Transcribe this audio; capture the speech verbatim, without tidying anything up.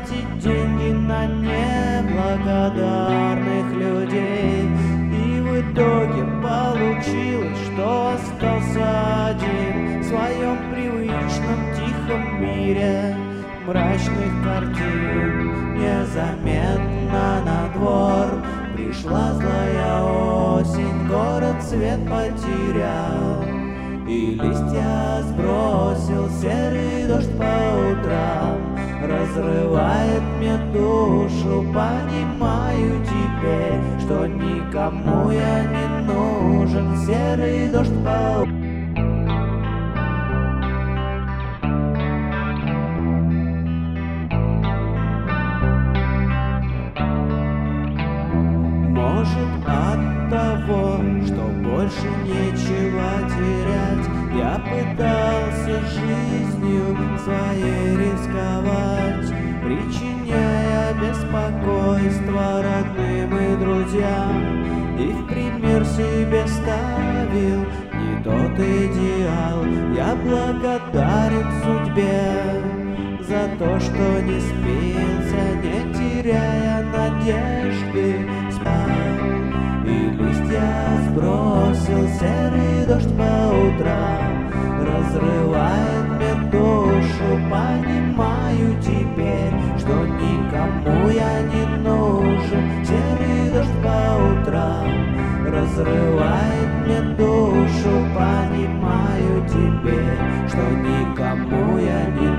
тратить деньги на неблагодарных людей. И в итоге получилось, что остался один в своем привычном тихом мире мрачных картин. Незаметно на двор пришла злая осень, город свет потерял, и листья сбросил серый дождь по утрам. Разрывает мне душу, понимаю теперь, что никому я не нужен. Серый дождь по утрам. Может, от того, что больше нечего терять, я пытался жизнью своей рисковать, причиняя беспокойство родным и друзьям, и в пример себе ставил не тот идеал. Я благодарен судьбе за то, что не спился, не теряя надежды, и листья сбросил серый дождь по утрам. Разрывает мне душу, понимаю теперь, что никому я не нужен. Серый дождь по утрам разрывает мне душу, понимаю теперь, что никому я не нужен.